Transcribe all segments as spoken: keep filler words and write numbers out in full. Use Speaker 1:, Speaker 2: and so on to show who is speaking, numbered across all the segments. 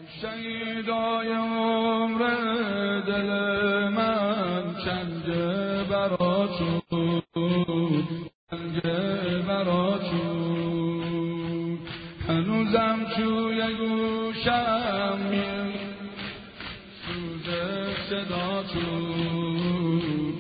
Speaker 1: شهیدای عمر دل من چنگه براتون چنگه براتون هنوزم توی گوشم می سوزه صداتون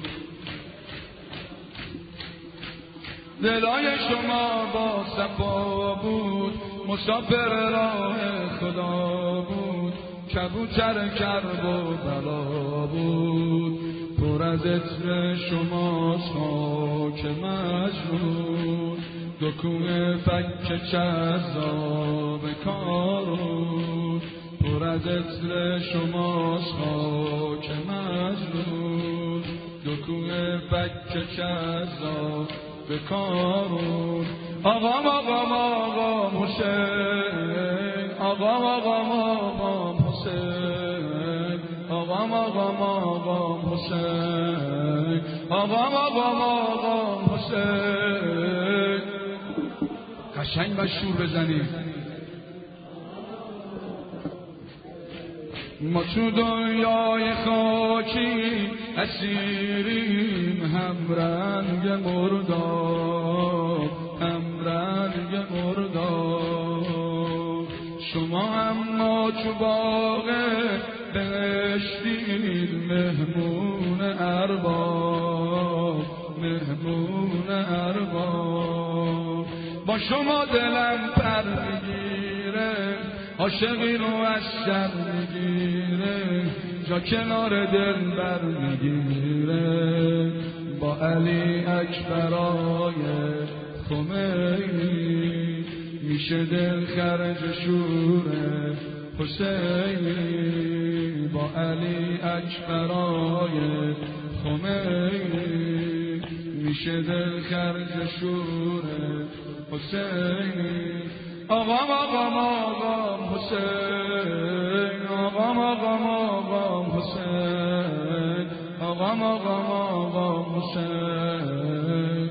Speaker 1: دلای شما با صفا بود مسافر راه خدا بود کبوتر کرب و بلا بود پر از عطر شماست خاک مجنون دکون فک جذاب کارون پر از عطر شماست خاک مجنون دکون فک جذاب بکارون آقام آقام آقام حسین آقام آقام آقام حسین آقام آقام آقام حسین آقام آقام آقام حسین قشنگ و شور بزنیم ما تو دنیای خاکی اسیریم هم رنگ مرداب هم رنگ مرداب شما اما تو باغ بهشتید مهمون ارباب مهمون ارباب با شما دلم پر میگیره عاشقی رو از سر میگیره جا کنار دل بر میگیره با علی اکبرای خمینی میشه دل خرج شور حسینی با علی اکبرای خمینی میشه دل خرج شور حسینی آقام آقام آقام حسین آقام آقام آقام حسین آقام آقام آقام حسین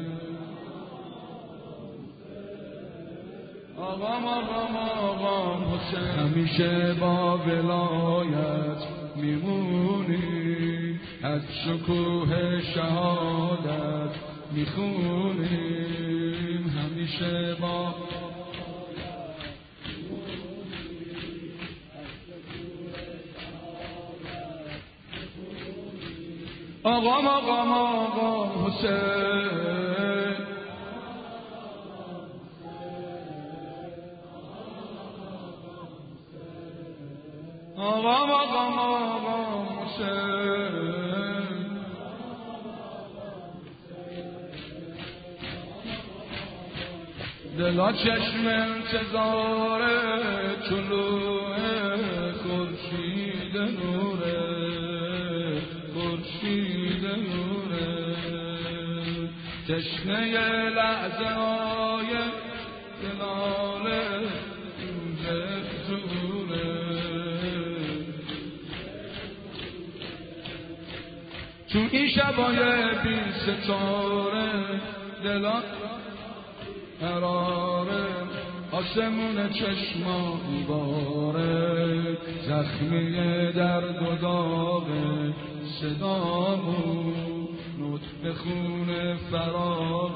Speaker 1: آقام آقام آقام حسین همیشه با ولایت میمونی از شکوه شهادت میخونیم همیشه با آقام آقام آقام حسین آقام آقام آقام حسین دلا چشم انتظار طلوع خورشید نوره خورشید نوره تشنه لحظه های کنار روز ظهوره تو این شبای بی ستاره دلان قراره آسمون چشما میباره زخمی درد و داغ صدامون نطف خون فراغ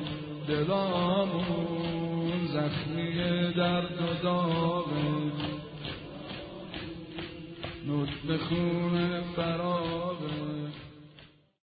Speaker 1: دلامون زخمی درد و داغ نطف خون فراغ